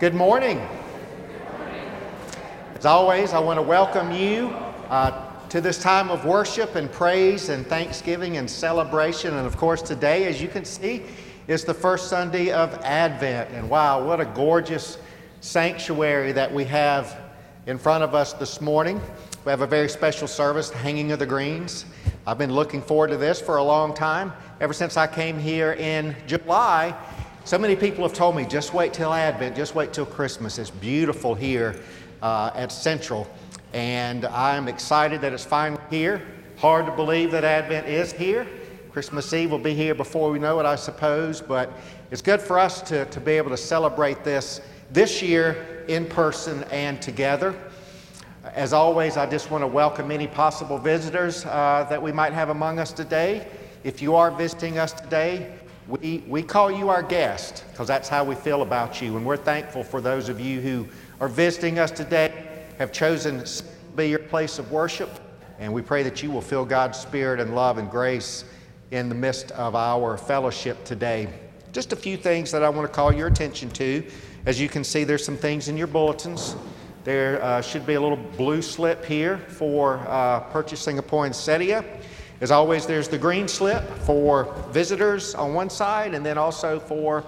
Good morning. As always, I want to welcome you to this time of worship and praise and thanksgiving and celebration. And of course, today, as you can see, is the first Sunday of Advent. And wow, what a gorgeous sanctuary that we have in front of us this morning. We have a very special service, Hanging of the Greens. I've been looking forward to this for a long time. Ever since I came here in July, so many people have told me, just wait till Advent, just wait till Christmas. It's beautiful here at Central, and I'm excited that it's finally here. Hard to believe that Advent is here. Christmas Eve will be here before we know it, I suppose, but it's good for us to be able to celebrate this year in person and together. As always, I just want to welcome any possible visitors that we might have among us today. If you are visiting us today, we call you our guest because that's how we feel about you, and we're thankful for those of you who are visiting us today, have chosen to be your place of worship, and we pray that you will feel God's Spirit and love and grace in the midst of our fellowship today. Just a few things that I want to call your attention to. As you can see, there's some things in your bulletins. There should be a little blue slip here for purchasing a poinsettia. As always, there's the green slip for visitors on one side, and then also for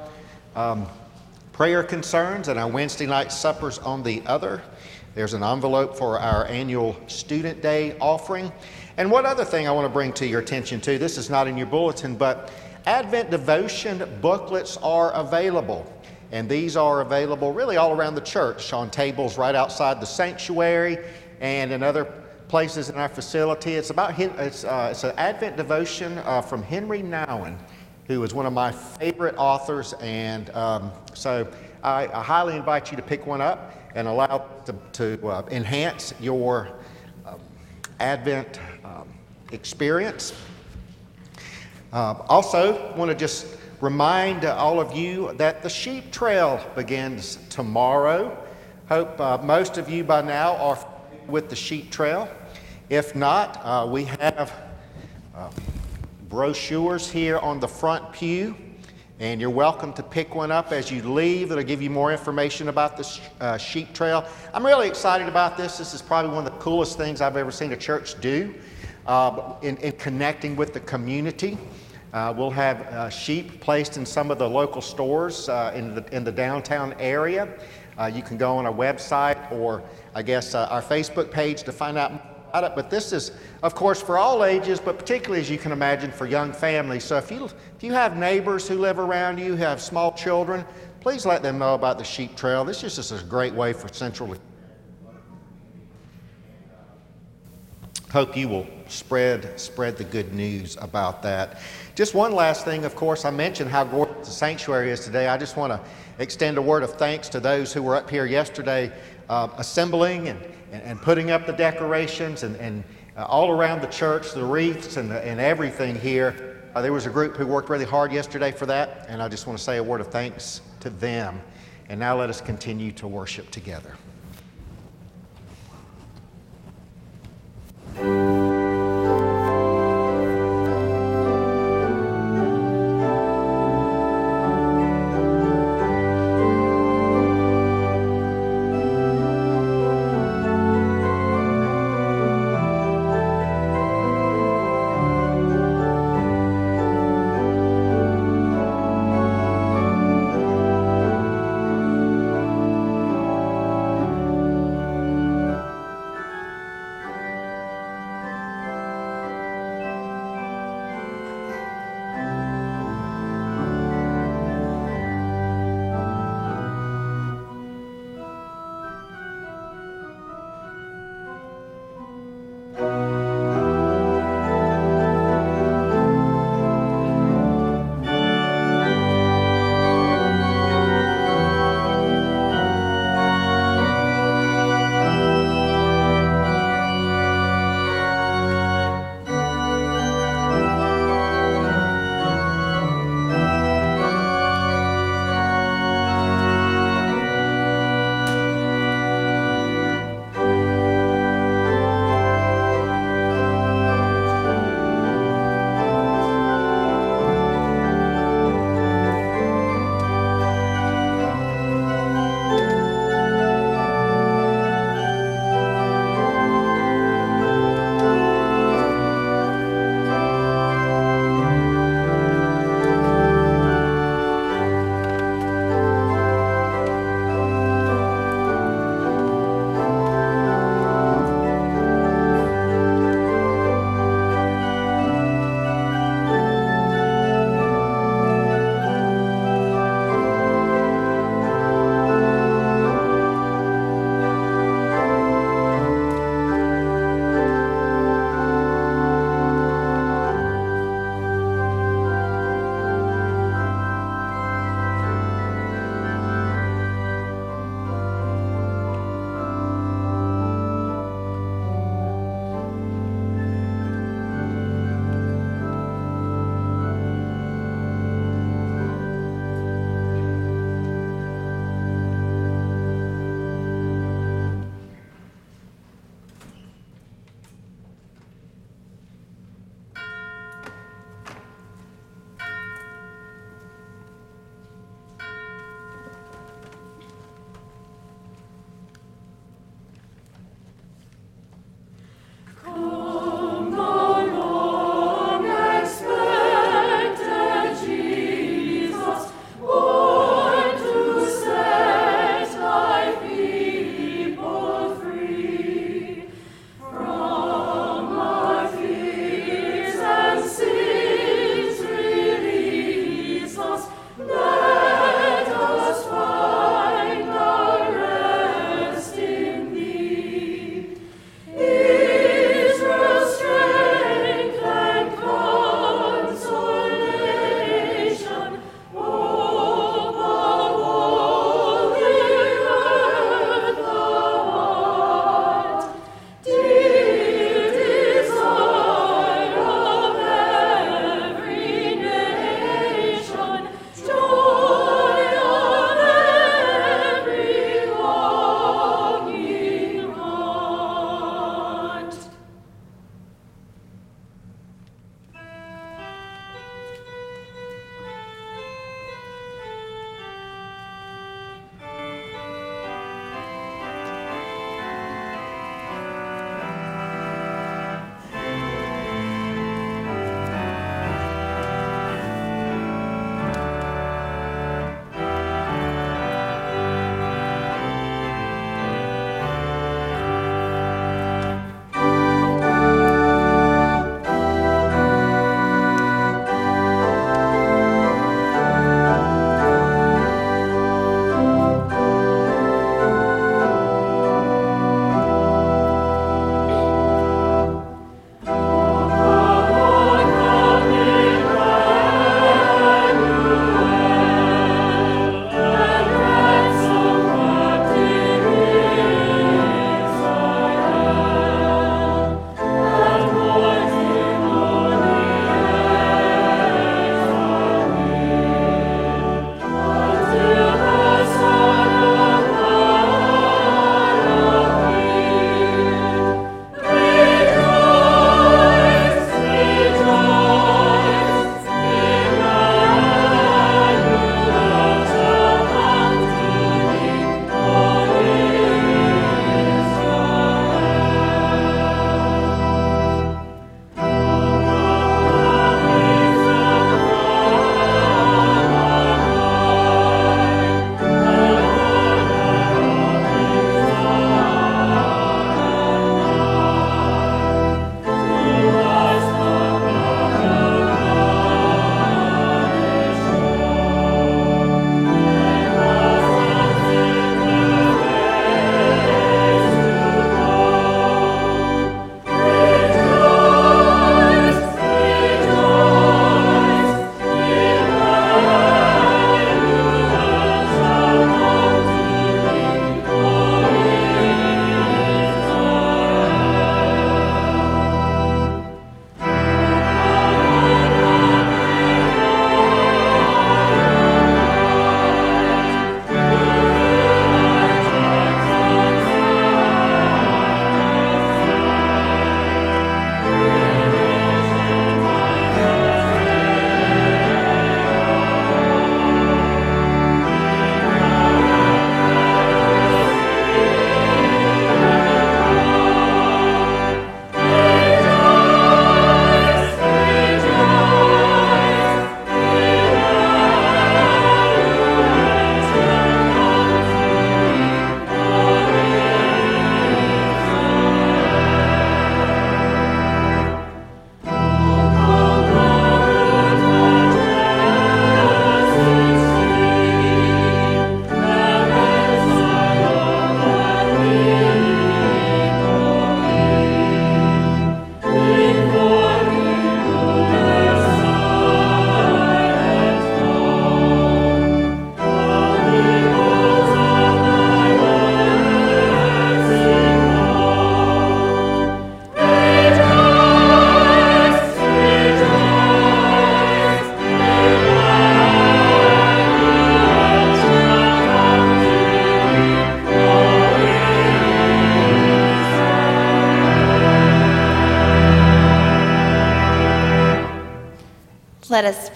prayer concerns and our Wednesday night suppers on the other. There's an envelope for our annual Student Day offering. And one other thing I want to bring to your attention to, this is not in your bulletin, but Advent devotion booklets are available. And these are available really all around the church on tables right outside the sanctuary and in other places in our facility. It's an Advent devotion from Henry Nouwen, who is one of my favorite authors, and so I highly invite you to pick one up and allow to enhance your Advent experience. Also, want to just remind all of you that the Sheep Trail begins tomorrow. Hope most of you by now are with the Sheep Trail. If not, we have brochures here on the front pew, and you're welcome to pick one up as you leave. It'll give you more information about the Sheep Trail. I'm really excited about this. This is probably one of the coolest things I've ever seen a church do in connecting with the community. We'll have sheep placed in some of the local stores in the downtown area. You can go on our website or I guess our Facebook page to find out more about it. But this is, of course, for all ages, but particularly, as you can imagine, for young families. So if you have neighbors who live around you, who have small children, please let them know about the Sheep Trail. This is just a great way for Central to hope you will spread the good news about that. Just one last thing, of course, I mentioned how gorgeous the sanctuary is today. I just want to extend a word of thanks to those who were up here yesterday assembling and putting up the decorations and all around the church, the wreaths and everything here. There was a group who worked really hard yesterday for that, and I just want to say a word of thanks to them. And now let us continue to worship together.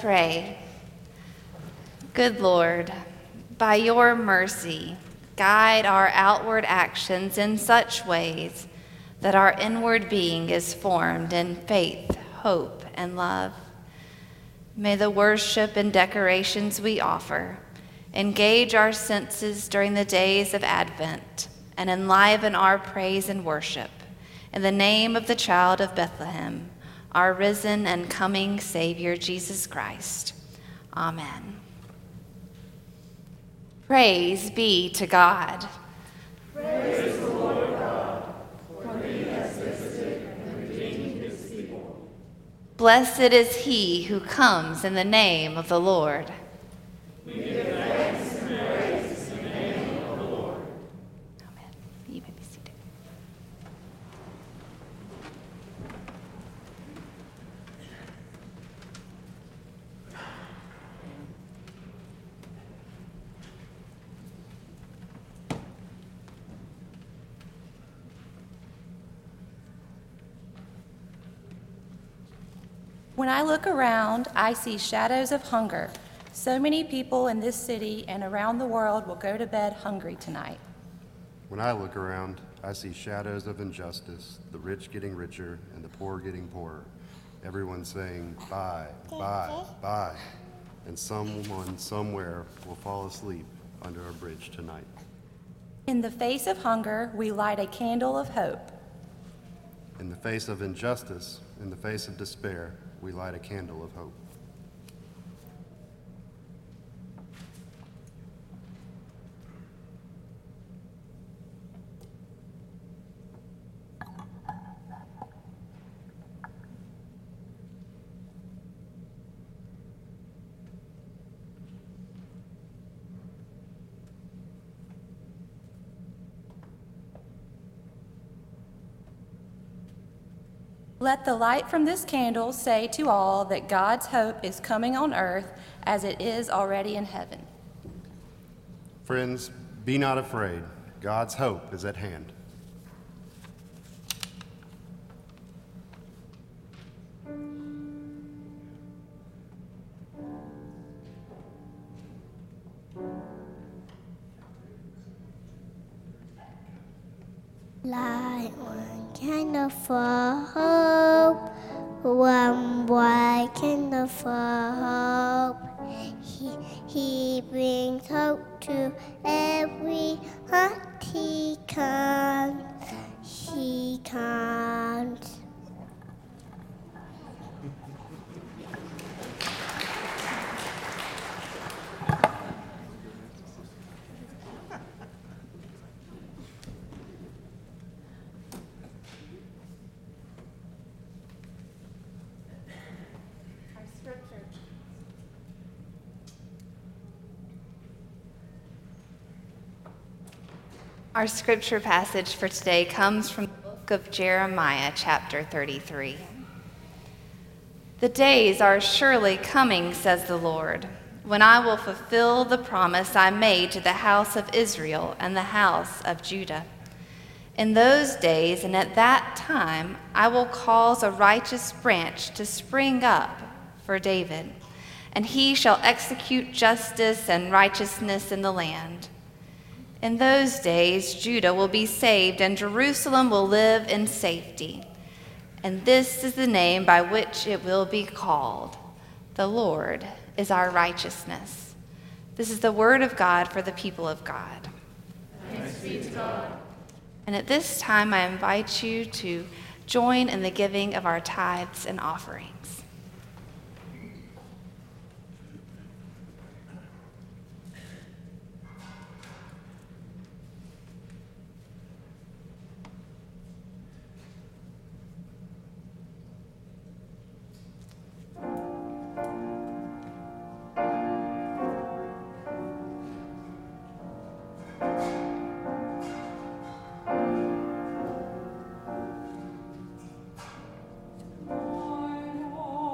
pray. Good Lord, by your mercy, guide our outward actions in such ways that our inward being is formed in faith, hope, and love. May the worship and decorations we offer engage our senses during the days of Advent and enliven our praise and worship. In the name of the child of Bethlehem, our risen and coming Savior, Jesus Christ. Amen. Praise be to God. Praise the Lord God, for he has visited and redeemed his people. Blessed is he who comes in the name of the Lord. We give thanks and praise in the name of the Lord. Amen. You may be seated. When I look around, I see shadows of hunger. So many people in this city and around the world will go to bed hungry tonight. When I look around, I see shadows of injustice, the rich getting richer and the poor getting poorer. Everyone saying, buy, buy, buy. And someone somewhere will fall asleep under a bridge tonight. In the face of hunger, we light a candle of hope. In the face of injustice, in the face of despair, we light a candle of hope. Let the light from this candle say to all that God's hope is coming on earth as it is already in heaven. Friends, be not afraid. God's hope is at hand. Light one candle for hope, one white candle for hope. He brings hope to every heart he comes. He comes. Our scripture passage for today comes from the book of Jeremiah, chapter 33. The days are surely coming, says the Lord, when I will fulfill the promise I made to the house of Israel and the house of Judah. In those days and at that time, I will cause a righteous branch to spring up for David, and he shall execute justice and righteousness in the land. In those days, Judah will be saved, and Jerusalem will live in safety. And this is the name by which it will be called: the Lord is our righteousness. This is the word of God for the people of God. Thanks be to God. And at this time, I invite you to join in the giving of our tithes and offerings. Lord,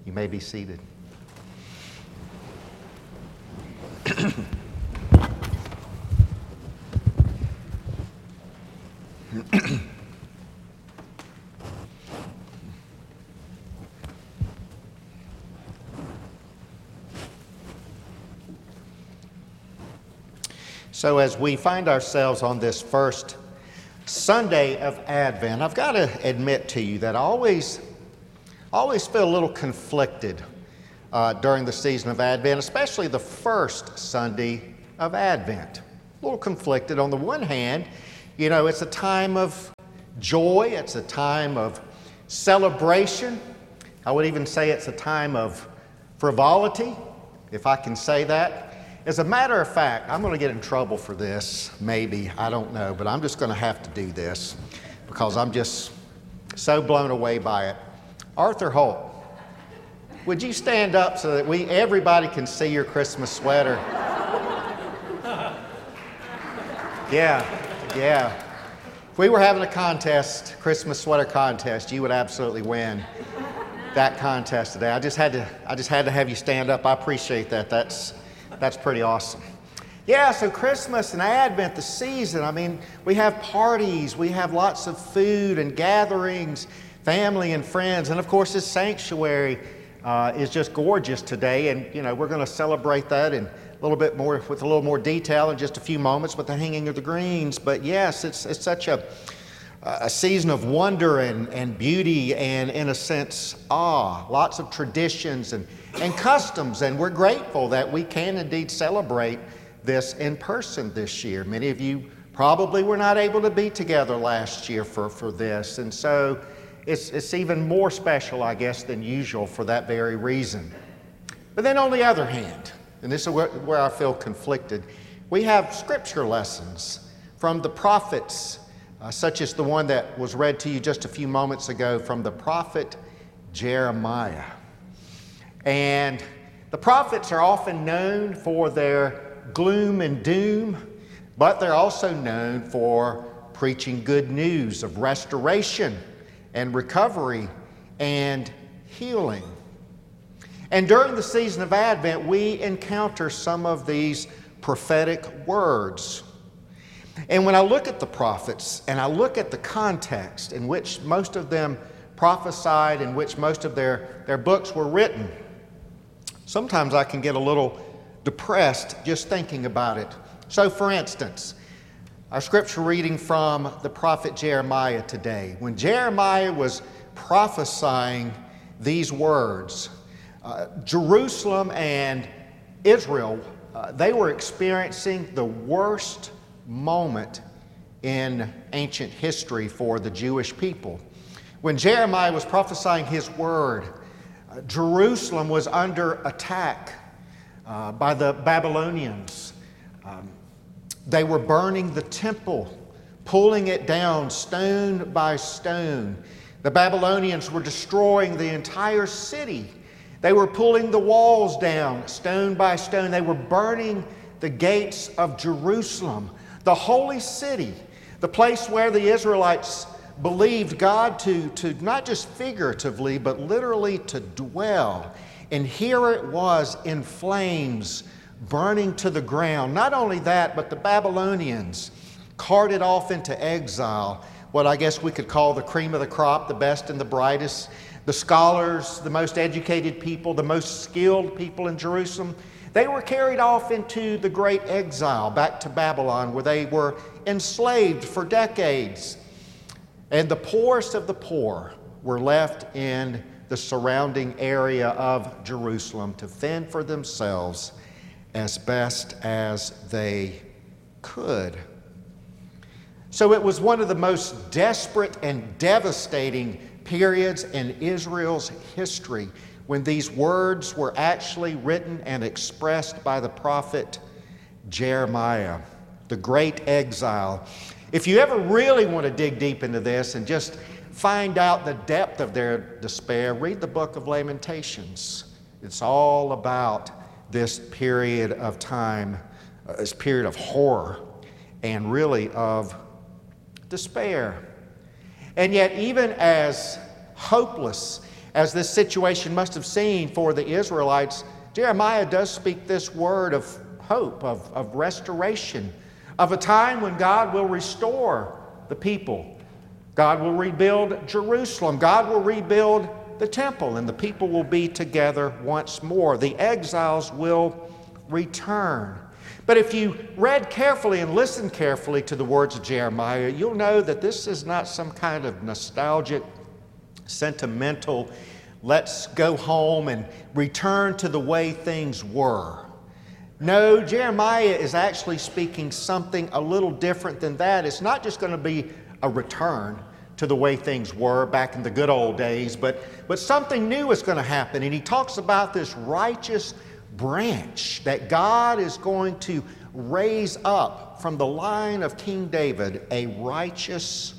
You may be seated. So as we find ourselves on this first Sunday of Advent, I've got to admit to you that I always feel a little conflicted during the season of Advent, especially the first Sunday of Advent. A little conflicted. On the one hand, you know, it's a time of joy, it's a time of celebration. I would even say it's a time of frivolity, if I can say that. As a matter of fact, I'm going to get in trouble for this, maybe, I don't know, but I'm just going to have to do this because I'm just so blown away by it. Arthur Holt, would you stand up so that everybody can see your Christmas sweater? Yeah. If we were having a contest, Christmas sweater contest, you would absolutely win that contest today. I just had to have you stand up. I appreciate that. That's pretty awesome. Yeah, so Christmas and Advent, the season, I mean, we have parties, we have lots of food and gatherings, family and friends, and of course this sanctuary is just gorgeous today, and you know, we're going to celebrate that in a little bit more, with a little more detail in just a few moments with the hanging of the greens. But yes, it's such a season of wonder and beauty and, in a sense, awe. Lots of traditions and customs, and we're grateful that we can indeed celebrate this in person this year. Many of you probably were not able to be together last year for this, and so it's even more special, I guess, than usual for that very reason. But then on the other hand, and this is where I feel conflicted, we have scripture lessons from the prophets, such as the one that was read to you just a few moments ago from the prophet Jeremiah. And the prophets are often known for their gloom and doom, but they're also known for preaching good news of restoration and recovery and healing. And during the season of Advent, we encounter some of these prophetic words. And when I look at the prophets and I look at the context in which most of them prophesied, in which most of their books were written, sometimes I can get a little depressed just thinking about it. So for instance, our scripture reading from the prophet Jeremiah today. When Jeremiah was prophesying these words, Jerusalem and Israel, they were experiencing the worst moment in ancient history for the Jewish people. When Jeremiah was prophesying his word, Jerusalem was under attack by the Babylonians. They were burning the temple, pulling it down stone by stone. The Babylonians were destroying the entire city. They were pulling the walls down stone by stone. They were burning the gates of Jerusalem, the holy city, the place where the Israelites believed God to not just figuratively, but literally to dwell. And here it was in flames, burning to the ground. Not only that, but the Babylonians carted off into exile, what I guess we could call the cream of the crop, the best and the brightest, the scholars, the most educated people, the most skilled people in Jerusalem. They were carried off into the great exile back to Babylon, where they were enslaved for decades. And the poorest of the poor were left in the surrounding area of Jerusalem to fend for themselves as best as they could. So it was one of the most desperate and devastating periods in Israel's history when these words were actually written and expressed by the prophet Jeremiah, the great exile. If you ever really want to dig deep into this and just find out the depth of their despair, read the book of Lamentations. It's all about this period of time, this period of horror and really of despair. And yet, even as hopeless as this situation must have seemed for the Israelites, Jeremiah does speak this word of hope, of restoration, of a time when God will restore the people. God will rebuild Jerusalem. God will rebuild the temple, and the people will be together once more. The exiles will return. But if you read carefully and listened carefully to the words of Jeremiah, you'll know that this is not some kind of nostalgic, sentimental, let's go home and return to the way things were. No, Jeremiah is actually speaking something a little different than that. It's not just going to be a return to the way things were back in the good old days, but something new is going to happen. And he talks about this righteous branch that God is going to raise up from the line of King David, a righteous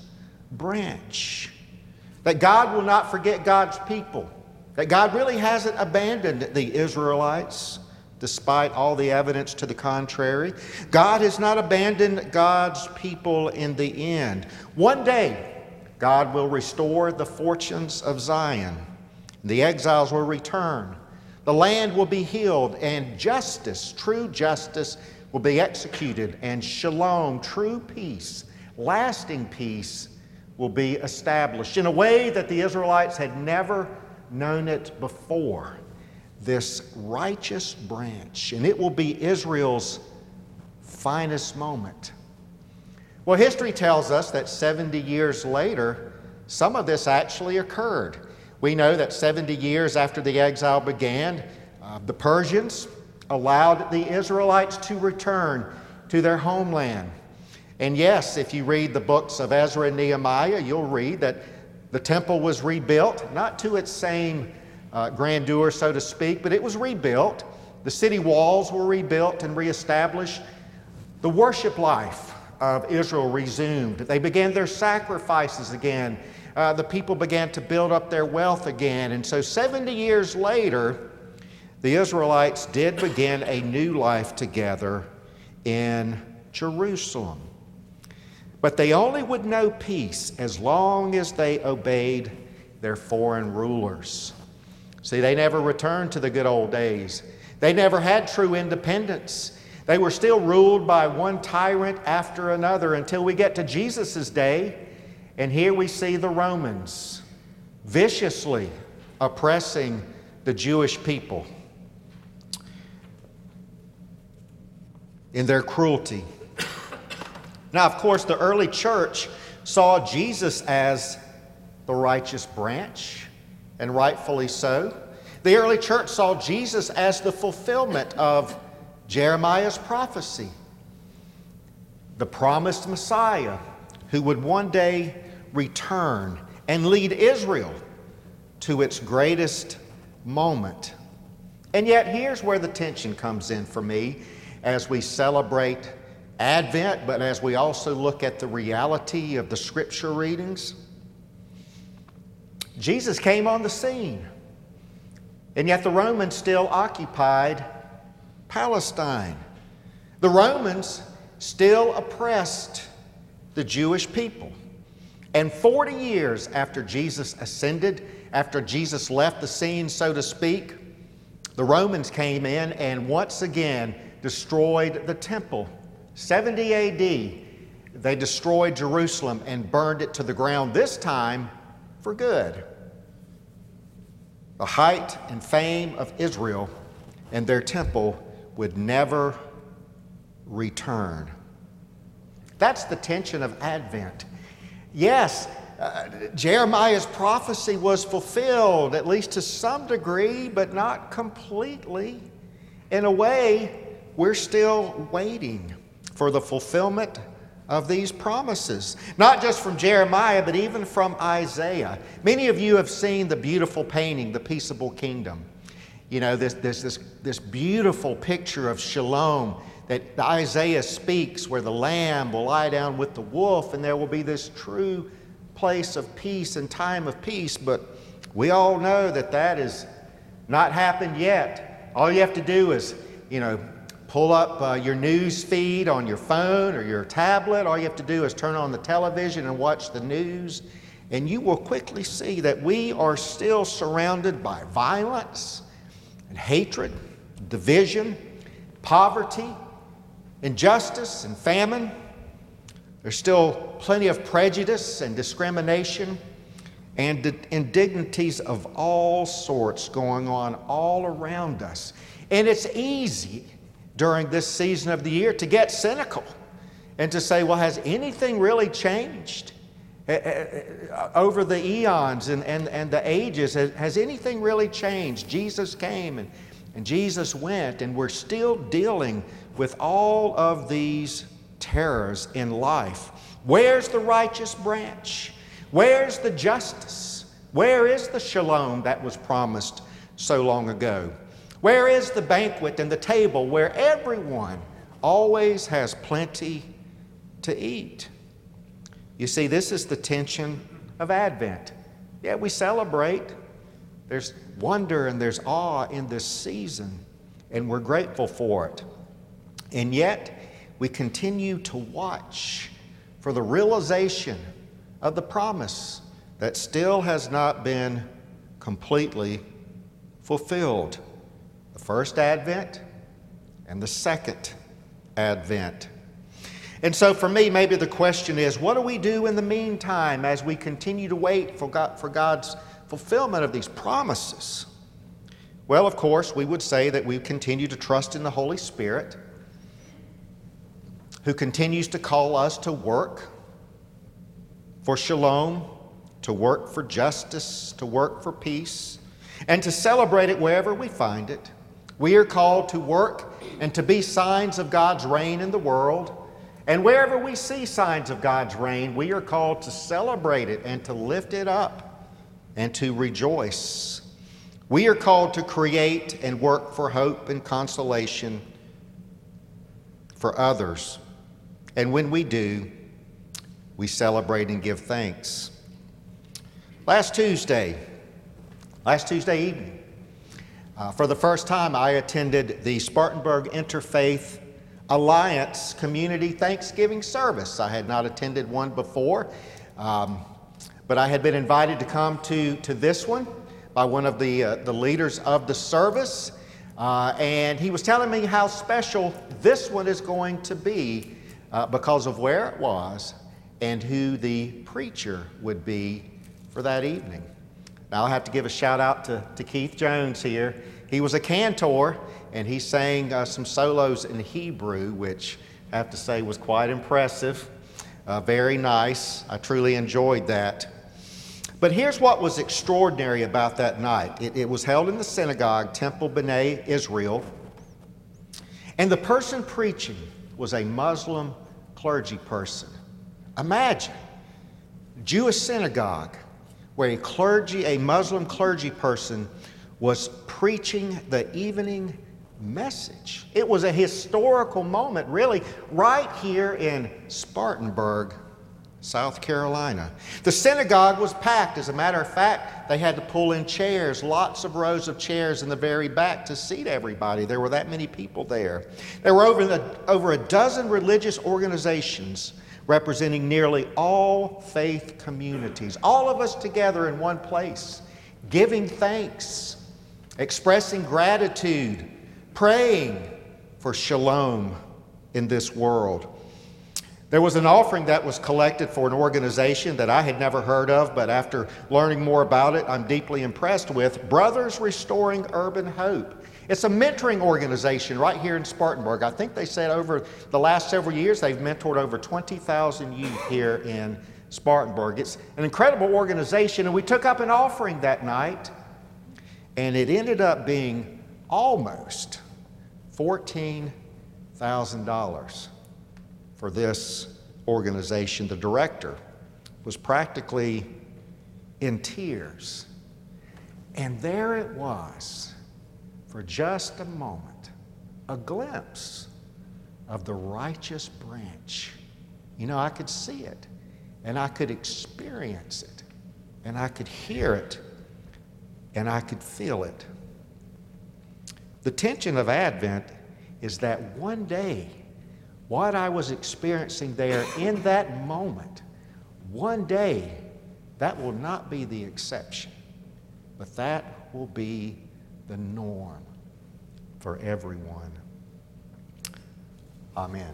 branch. That God will not forget God's people. That God really hasn't abandoned the Israelites, despite all the evidence to the contrary. God has not abandoned God's people in the end. One day, God will restore the fortunes of Zion. The exiles will return. The land will be healed, and justice, true justice, will be executed, and shalom, true peace, lasting peace, will be established in a way that the Israelites had never known it before. This righteous branch, and it will be Israel's finest moment. Well, history tells us that 70 years later, some of this actually occurred. We know that 70 years after the exile began, the Persians allowed the Israelites to return to their homeland. And yes, if you read the books of Ezra and Nehemiah, you'll read that the temple was rebuilt, not to its same grandeur, so to speak, but it was rebuilt. The city walls were rebuilt and reestablished. The worship life of Israel resumed. They began their sacrifices again. The people began to build up their wealth again. And so 70 years later, the Israelites did begin a new life together in Jerusalem. But they only would know peace as long as they obeyed their foreign rulers. See, they never returned to the good old days. They never had true independence. They were still ruled by one tyrant after another until we get to Jesus' day. And here we see the Romans viciously oppressing the Jewish people in their cruelty. Now, of course, the early church saw Jesus as the righteous branch, and rightfully so. The early church saw Jesus as the fulfillment of Jeremiah's prophecy, the promised Messiah who would one day return and lead Israel to its greatest moment. And yet here's where the tension comes in for me as we celebrate Advent, but as we also look at the reality of the scripture readings. Jesus came on the scene, and yet the Romans still occupied Palestine. The Romans still oppressed the Jewish people. And 40 years after Jesus ascended, after Jesus left the scene, so to speak, the Romans came in and once again destroyed the temple. 70 AD, they destroyed Jerusalem and burned it to the ground, this time for good. The height and fame of Israel and their temple would never return. That's the tension of Advent. Yes, Jeremiah's prophecy was fulfilled, at least to some degree, but not completely. In a way, we're still waiting for the fulfillment of these promises. Not just from Jeremiah, but even from Isaiah. Many of you have seen the beautiful painting, The Peaceable Kingdom. You know, this beautiful picture of shalom that Isaiah speaks, where the lamb will lie down with the wolf, and there will be this true place of peace and time of peace. But we all know that that has not happened yet. All you have to do is, pull up your news feed on your phone or your tablet. All you have to do is turn on the television and watch the news, and you will quickly see that we are still surrounded by violence and hatred, division, poverty, injustice, and famine. There's still plenty of prejudice and discrimination and indignities of all sorts going on all around us. And it's easy during this season of the year to get cynical and to say, well, has anything really changed over the eons and the ages? Has anything really changed? Jesus came and Jesus went, and we're still dealing with all of these terrors in life. Where's the righteous branch? Where's the justice? Where is the shalom that was promised so long ago? Where is the banquet and the table where everyone always has plenty to eat? You see, this is the tension of Advent. Yeah, we celebrate. There's wonder and there's awe in this season, and we're grateful for it. And yet, we continue to watch for the realization of the promise that still has not been completely fulfilled. The first Advent and the second Advent. And so for me, maybe the question is, what do we do in the meantime as we continue to wait for God's fulfillment of these promises? Well, of course, we would say that we continue to trust in the Holy Spirit, who continues to call us to work for shalom, to work for justice, to work for peace, and to celebrate it wherever we find it. We are called to work and to be signs of God's reign in the world. And wherever we see signs of God's reign, we are called to celebrate it and to lift it up and to rejoice. We are called to create and work for hope and consolation for others. And when we do, we celebrate and give thanks. Last Tuesday evening, for the first time, I attended the Spartanburg Interfaith Alliance Community Thanksgiving service. I had not attended one before, but I had been invited to come to this one by one of the leaders of the service, and he was telling me how special this one is going to be because of where it was and who the preacher would be for that evening. Now, I have to give a shout out to Keith Jones here. He was a cantor, and he sang some solos in Hebrew, which I have to say was quite impressive, very nice. I truly enjoyed that. But here's what was extraordinary about that night. It was held in the synagogue, Temple B'nai Israel, and the person preaching was a Muslim clergy person. Imagine, Jewish synagogue, where a Muslim clergy person was preaching the evening message. It was a historical moment, really, right here in Spartanburg, South Carolina. The synagogue was packed. As a matter of fact, they had to pull in chairs, lots of rows of chairs in the very back to seat everybody. There were that many people there. There were over a dozen religious organizations representing nearly all faith communities, all of us together in one place, giving thanks, expressing gratitude, praying for shalom in this world. There was an offering that was collected for an organization that I had never heard of, but after learning more about it, I'm deeply impressed with Brothers Restoring Urban Hope. It's a mentoring organization right here in Spartanburg. I think they said over the last several years they've mentored over 20,000 youth here in Spartanburg. It's an incredible organization, and we took up an offering that night, and it ended up being almost $14,000 for this organization. The director was practically in tears. And there it was, for just a moment, a glimpse of the righteous branch. You know, I could see it, and I could experience it, and I could hear it, and I could feel it. The tension of Advent is that one day, what I was experiencing there in that moment, one day that will not be the exception, but that will be the norm for everyone. Amen.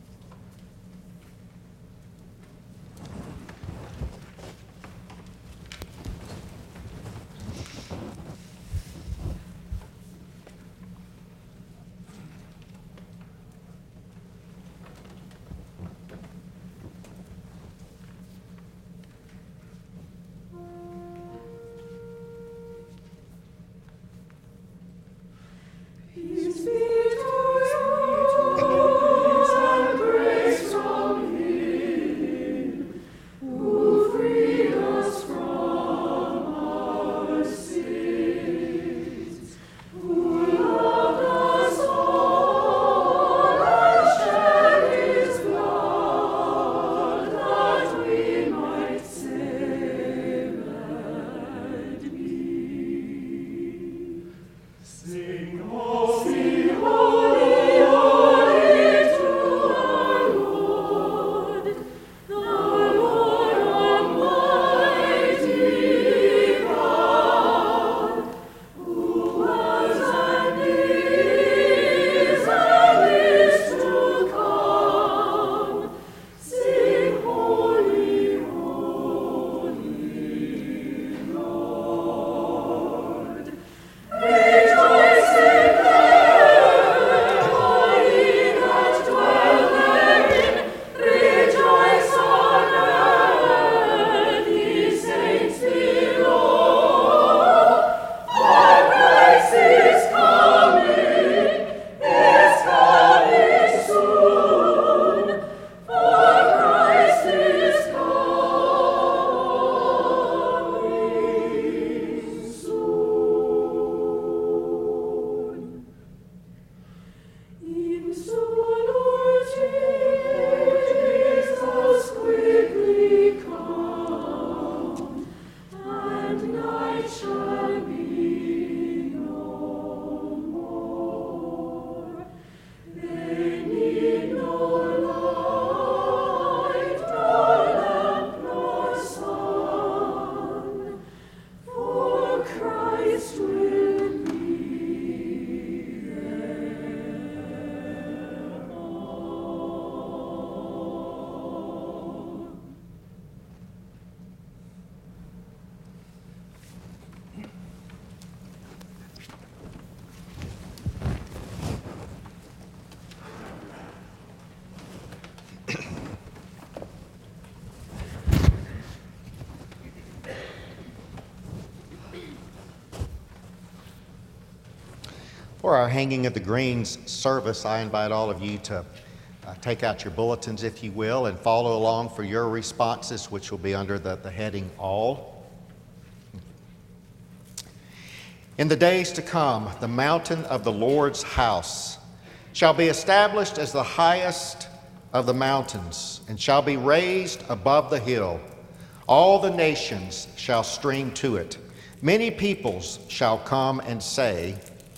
For our Hanging of the Greens service, I invite all of you to take out your bulletins, if you will, and follow along for your responses, which will be under the heading All. In the days to come, the mountain of the Lord's house shall be established as the highest of the mountains, and shall be raised above the hill. All the nations shall stream to it. Many peoples shall come and say,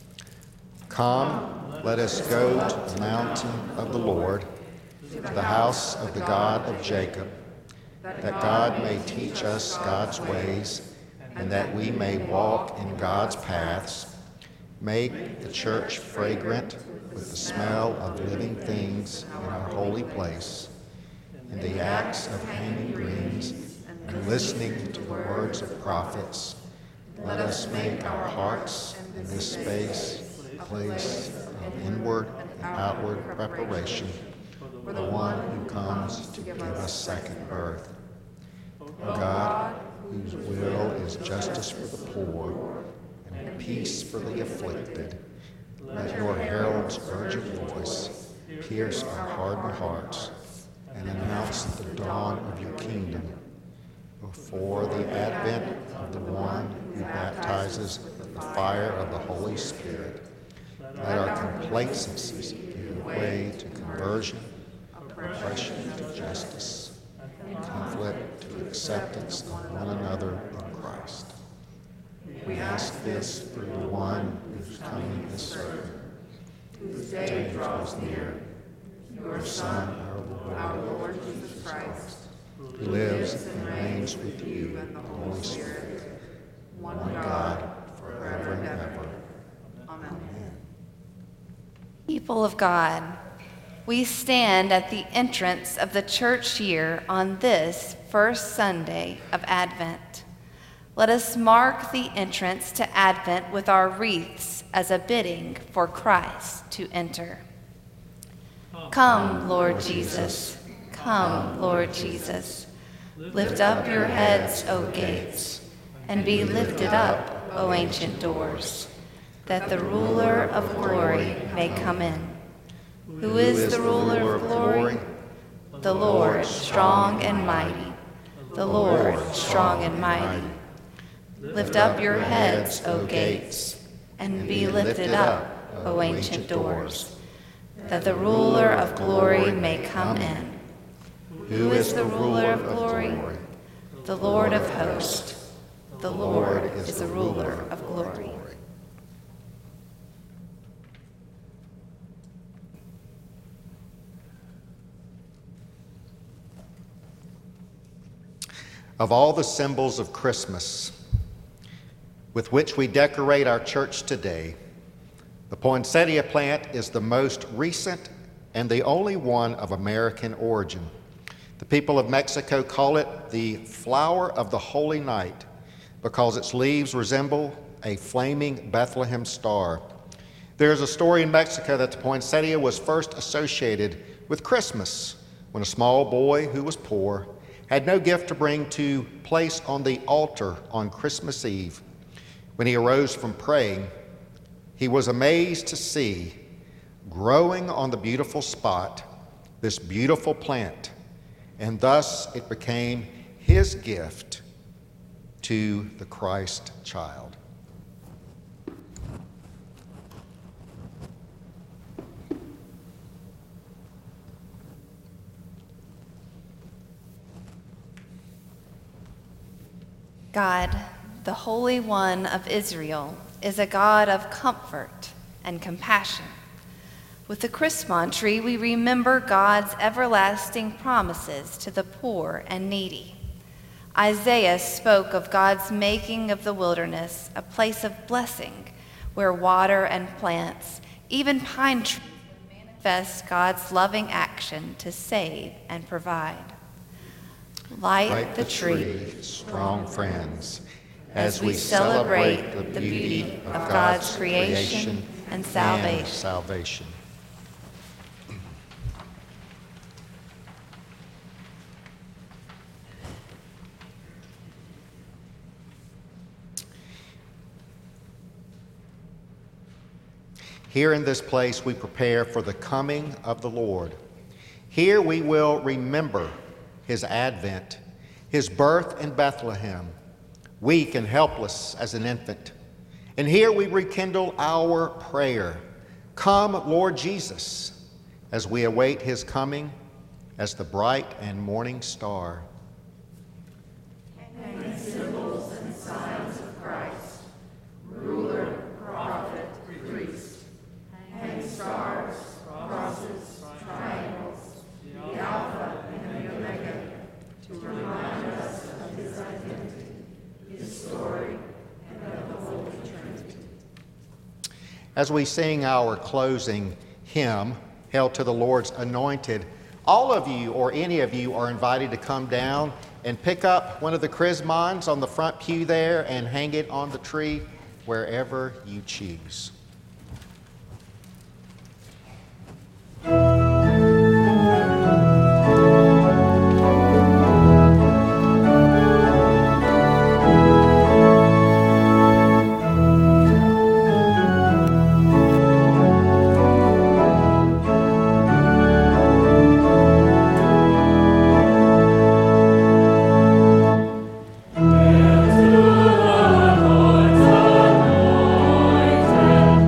Come, let us go to the mountain of the Lord, to the house of the God of Jacob, that God may teach us God's ways, and that we may walk in God's paths. Make the church fragrant with the smell of living things in our holy place, in the acts of hanging greens, and listening to the words of prophets. Let us make our hearts in this space a place of inward and outward preparation for the one who comes to give us second birth. O God, whose will is justice for the poor and peace for the afflicted, let your herald's urgent voice pierce our hardened hearts and announce the dawn of your kingdom before the advent of the one who baptizes with the fire of the Holy Spirit. Let our complacencies give way to conversion, oppression to justice, conflict to acceptance of one another in Christ. We ask this through the one whose coming is certain, whose day draws near, your Son, our Lord Jesus Christ, who lives and reigns with you and the Holy Spirit, one God, forever and ever. Amen. People of God, we stand at the entrance of the church year on this first Sunday of Advent. Let us mark the entrance to Advent with our wreaths as a bidding for Christ to enter. Come, Lord Jesus. Come, Lord Jesus. Lift up your heads, O gates, and be lifted up, O ancient doors, that the ruler of glory may come in. Who is the ruler of glory? The Lord, strong and mighty. The Lord, strong and mighty. Lift up your heads, O gates, and be lifted up, O ancient doors, that the ruler of glory may come in. Who is the ruler of glory? The Lord of hosts. The Lord is the ruler of glory. Of all the symbols of Christmas with which we decorate our church today, the poinsettia plant is the most recent and the only one of American origin. The people of Mexico call it the flower of the Holy Night because its leaves resemble a flaming Bethlehem star. There is a story in Mexico that the poinsettia was first associated with Christmas when a small boy who was poor had no gift to bring to place on the altar on Christmas Eve. When he arose from praying, he was amazed to see growing on the beautiful spot this beautiful plant, and thus it became his gift to the Christ child. God, the Holy One of Israel, is a God of comfort and compassion. With the Christmas tree, we remember God's everlasting promises to the poor and needy. Isaiah spoke of God's making of the wilderness a place of blessing where water and plants, even pine trees, manifest God's loving action to save and provide. Light the tree, strong friends, as we celebrate the beauty of God's creation and salvation. salvation. Here in this place, we prepare for the coming of the Lord. Here we will remember his advent, his birth in Bethlehem, weak and helpless as an infant. And here we rekindle our prayer, "Come, Lord Jesus," as we await his coming as the bright and morning star. And symbols and signs of Christ, ruler, prophet, priest, and stars, crosses, triangles, the Alpha and the Omega, to remind us of his identity, his story, and of the Holy Trinity. As we sing our closing hymn, "Hail to the Lord's Anointed," all of you or any of you are invited to come down and pick up one of the chrismons on the front pew there and hang it on the tree wherever you choose. To the Lord's anointed.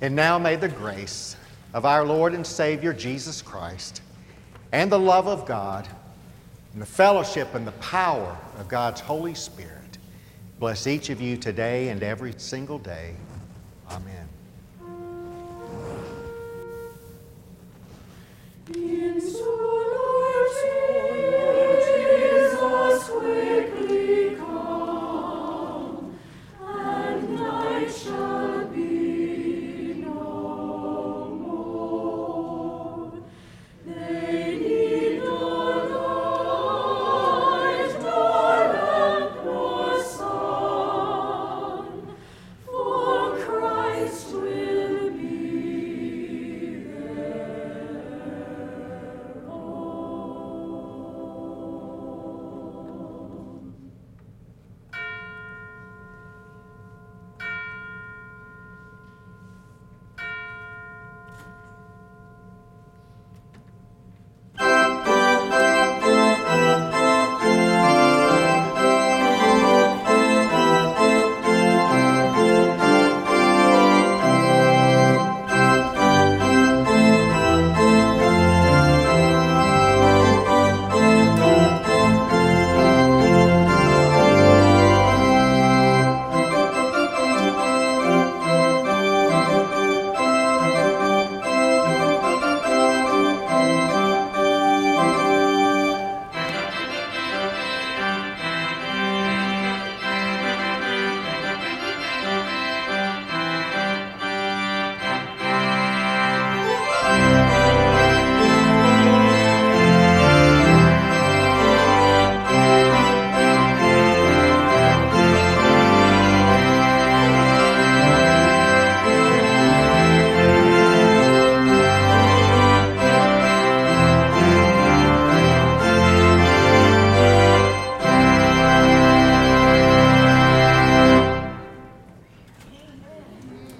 And now may the grace of our Lord and Savior Jesus Christ and the love of God and the fellowship and the power of God's Holy Spirit bless each of you today and every single day. Amen.